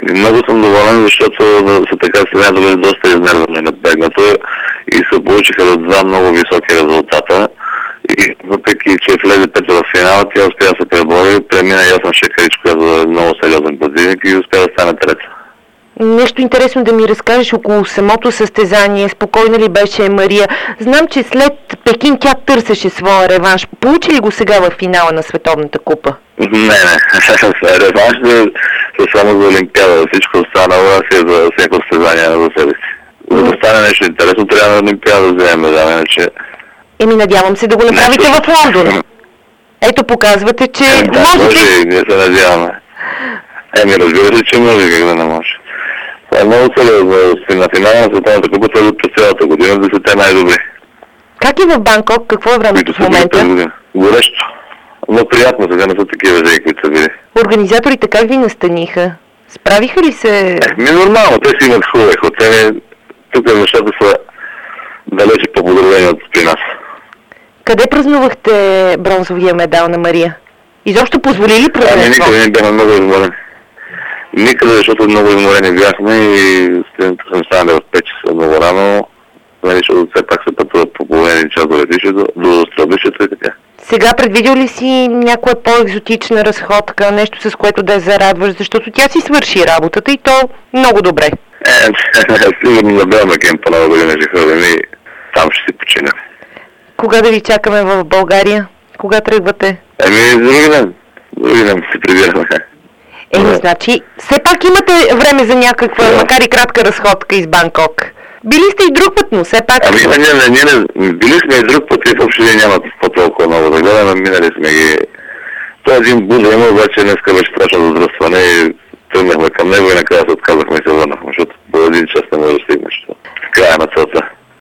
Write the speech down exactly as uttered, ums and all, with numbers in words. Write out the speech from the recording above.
Много съм доволен, защото са така сега да бъде доста изнервено и напрегнато и се получиха до два много високи резултата. И въпреки, че влезе пета в финала, тя успя да се пребори, премина Ясна Шекарич, която е много сериозен противник и успя да стане трета. Нещо интересно да ми разкажеш около самото състезание. Спокойна ли беше Мария? Знам, че след Пекин тя търсеше своя реванш. Получи ли го сега в финала на Световната купа? Не, не. Реванш е само за Олимпиада. Всичко останало си е за всяко състезание за себе си. За да стане нещо интересно, трябва на Олимпиада да вземем медал, иначе... Еми, надявам се да го направите в Лондон. Ето, показвате, че е, да, можете... може и ние се надяваме. Еми, разбира се, че може, как да не може. Това е много сериозно. На финала на Световната купа това през цялата година, да са те най-добри. Как е в Банкок? Какво е времето в момента? Горещо. Но приятно, сега не са такива жеги, които са били. Организаторите как ви настаниха? Справиха ли се? Ми нормално, те си имат хубави хотели. Тук нещата са далече по-подробени от при нас. Къде празнувахте бронзовия медал на Мария? Изобщо позволи ли празнуването? Ами никъде не бяхме много изморени. Никъде, защото много изморени бяхме и съм станали в пет часа много рано. Защото все пак се пътува по половин час до летището, до стълбището и така. Сега предвидел ли си някоя по-екзотична разходка, нещо с което да я зарадваш, защото тя си свърши работата и то много добре? Е, сигурно на Белмекен по нова година ще ходим и там ще си починем. Кога да ви чакаме в България? Кога тръгвате? Еми, други ден. Други ден си прибираме. Еми, да. Значи, все пак имате време за някаква, да. Макар и кратка разходка из Банкок. Били сте и друг път, но все пак... Ами, не, не, не, не, били сме и друг път и въобще нямат по-толкова много да гледаме, минали сме ги. Той един буза има, обаче днеска беше страшно задръстване и тръгнахме към него и накрая се отказахме и се върнахме, защото по един час не може да стигнеш. Края на целта.